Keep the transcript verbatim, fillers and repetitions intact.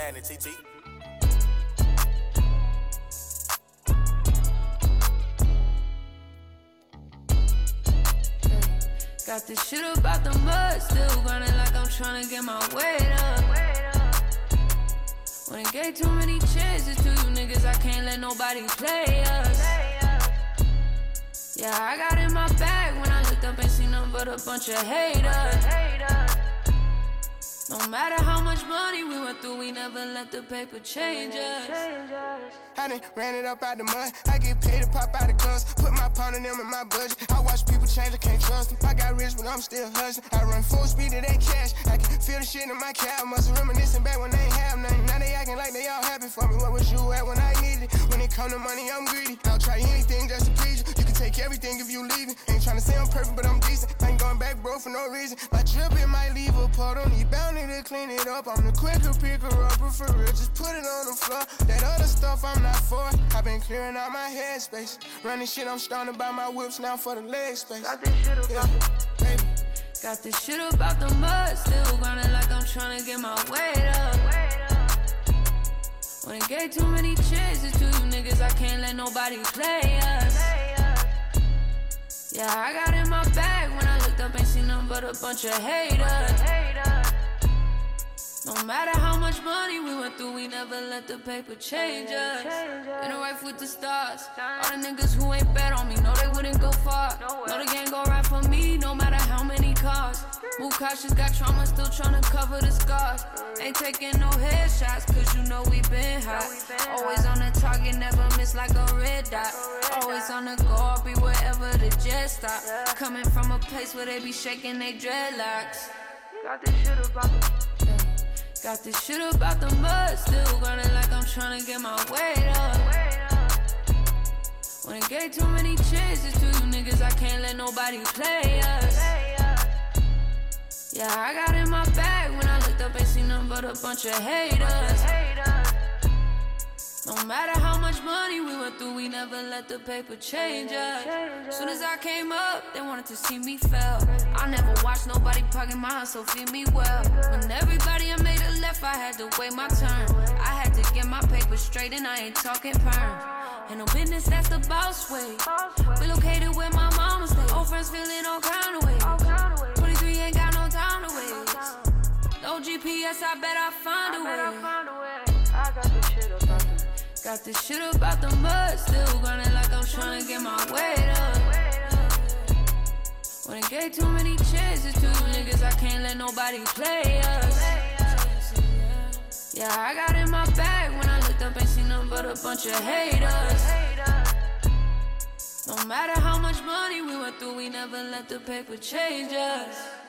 happening, T T? Got this shit about the mud, still grinding like I'm tryna get my weight up. When it gave too many chances to you niggas, I can't let nobody play us. Yeah, I got in my bag when I looked up and seen nothing but a bunch of haters. No matter how much money we went through, we never let the paper change us. I done ran it up out the mud. I get paid to pop out the clubs. Put my pound in them in my budget. I watch people change, I can't trust them. I got rich, but I'm still hustling. I run full speed to that cash. I can feel the shit in my cab. Must reminiscing back when they ain't have nothing. Now they acting like they all happy for me. What was you at when I needed it? When it come to money, I'm greedy. I'll try anything just to please you. You can take everything if you leave it. Ain't tryna say I'm perfect, but I'm decent. I ain't going back, bro, for no reason. My drip, it might leave a puddle. Don't need bounty to clean it up. I'm the quicker picker upper for real. Just put it on the floor. That other stuff I'm not for. I've been clearing out my headspace. Running shit, I'm starting to buy my whips now for the leg space. Got this shit about yeah, the baby. Got this shit about the mud, still grinding like I'm tryna get my weight up. When it gave too many chances to you niggas, I can't let nobody play us. Yeah, I got in my bag when I looked up and seen nothing but a bunch of haters. No matter how much money we went through, we never let the paper change us. In a race with the stars, all the niggas who ain't bet on me know they wouldn't go far. Know the gang go right for me, no matter how many cars. Move cautious, got trauma, still tryna cover the scars. Ain't taking no headshots, cause you know we been hot. Always on the target, never miss like a red dot. Always on the go, I'll be wherever the jet stop. Coming from a place where they be shaking they dreadlocks. Got this shit about the Got this shit about the mud, still grinding like I'm tryna get my weight up. When it gave too many chances to you niggas, I can't let nobody play us. Yeah, I got in my bag when I looked up and seen nothing but a bunch of haters. No matter how much money we went through, we never let the paper change us. Soon as I came up, they wanted to see me fail. I never watched nobody pocket my hustle, feed me well. When everybody I made a left, I had to wait my turn. I had to get my paper straight and I ain't talking perm. Ain't no business, that's the boss way. Relocated where my mama stay. Old friends feeling all kind of ways. twenty-three ain't got no time to waste. No G P S, I bet I find a way. I got this shit about the Got this shit about the mud, still grinding like I'm tryna get my weight up. When it gave too many chances to you niggas, I can't let nobody play us. Yeah, I got in my bag when I looked up and seen nothing but a bunch of haters. No matter how much money we went through, we never let the paper change us.